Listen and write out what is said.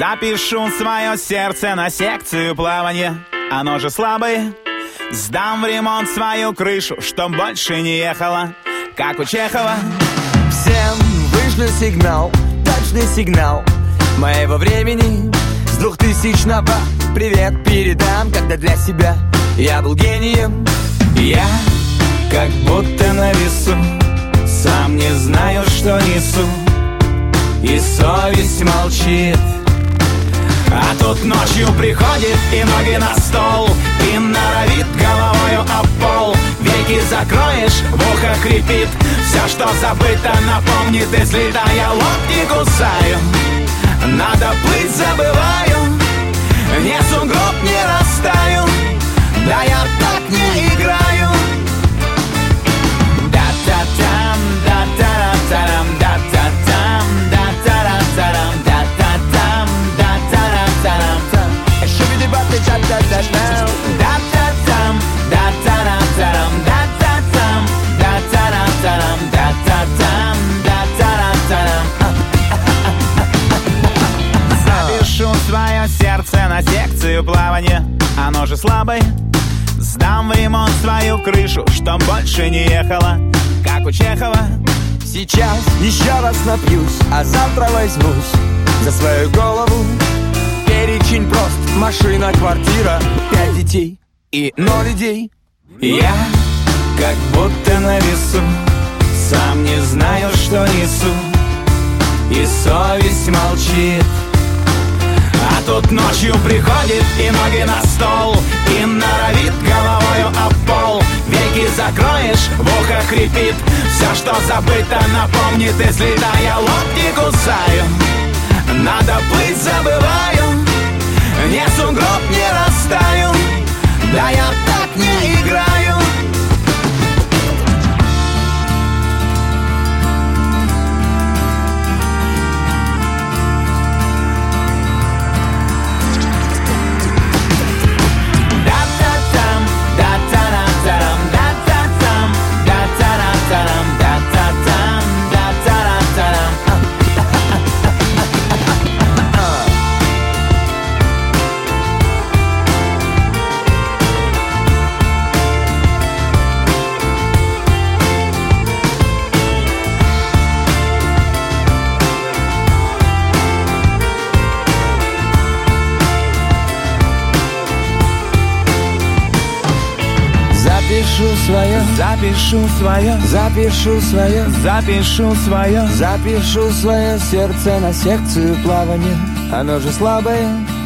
Запишу свое сердце на секцию плавания, оно же слабое. Сдам в ремонт свою крышу, чтоб больше не ехала, как у Чехова. Всем вышлю сигнал, точный сигнал моего времени с 2000-го. Привет передам, когда для себя я был гением. Я как будто на весу, сам не знаю, что несу, и совесть молчит. А тут ночью приходит и ноги на стол, и норовит головою об пол. Веки закроешь, в ухо хрипит, все, что забыто, напомнит. Если да, я локти кусаю, надо плыть, забываю, не сугроб, не растаю, да я так не играю. Да-та-там, да-та-ра-тарам, да-та-там, да-та-ра-тарам, да-та-там, да-та-ра-тарам. Шуби-ди-бап-ти, да-да-да-да. Да-та-там, да-та-ра-тарам, да-та-там, да-та-ра-тарам, да-та-там, да-та-ра-тарам. Запишу свое сердце на секцию плавания, оно же слабое. Сдам в ремонт свою крышу, чтоб больше не ехала, как у Чехова. Сейчас еще раз напьюсь, а завтра возьмусь за свою голову. Перечень прост: машина, квартира, 5 детей и 0 идей. Я как будто на весу, сам не знаю, что несу, и совесть молчит. А тут ночью приходит и ноги на стол, и норовит головою об пол. Веки закроешь, в ухо хрипит, все, что забыто, напомнит. Если да, я локти кусаю, надо плыть, забываю, не сугроб, не растаю, да я так не играю. Запишу свое, запишу свое, Запишу свое, запишу свое сердце на секцию плавания, оно же слабое.